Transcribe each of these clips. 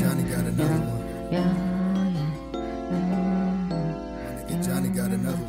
Johnny got another one. Nigga Johnny got another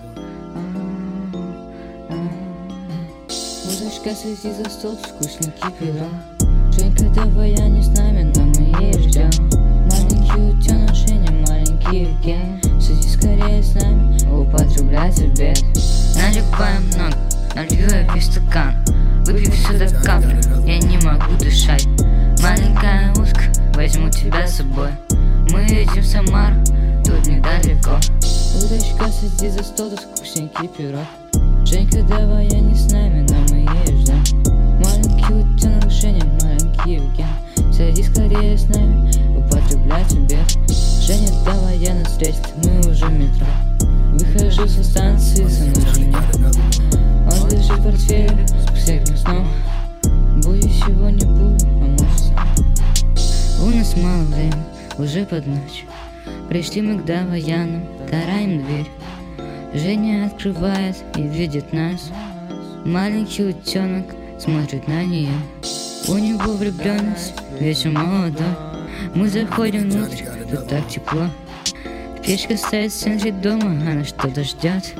one. Музычка, сойти за стол, вкусненький пирог. Женька, давай я не с нами, но мы ей ждем. Маленький утенок, Женя, маленький Евген. Сиди скорее с нами, употребляй обед. Наливаем много, налью я весь стакан. Выпью все до капли, я не могу дышать. Маленькая узка, возьму тебя с собой. Мы едем в Самару, тут недалеко. Удочка, сиди за стол, тут вкусненький пирог. Женька, давай я не с нами, но мы ей ждем. Маленький утенок, Женя, маленький Евген. Сиди скорее с нами, употребляй обед. Женя, давай я на встрече, мы уже в метро. Выхожу со станции, со мной Женя. Он лежит в портфеле, с всяким сном. Буду сегодня, буду, а может сам. У нас мало времени, уже под ночь. Пришли мы к Даваянам, тараем дверь. Женя открывает и видит нас. Маленький утенок смотрит на нее. У него влюбленность, весь он молодой. Мы заходим внутрь, тут так тепло. Печка стоит в центре дома, она что-то ждет.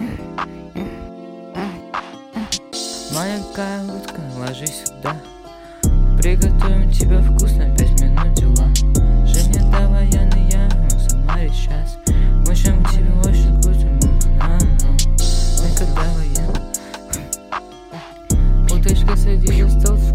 Маленькая утка, ложись сюда. Приготовим тебе вкусно, 5 минут дела. Женя, давай я на я, но сама сейчас. Мышем тебе очень вкусно, Женька, давай я. Уточка, садись за стол.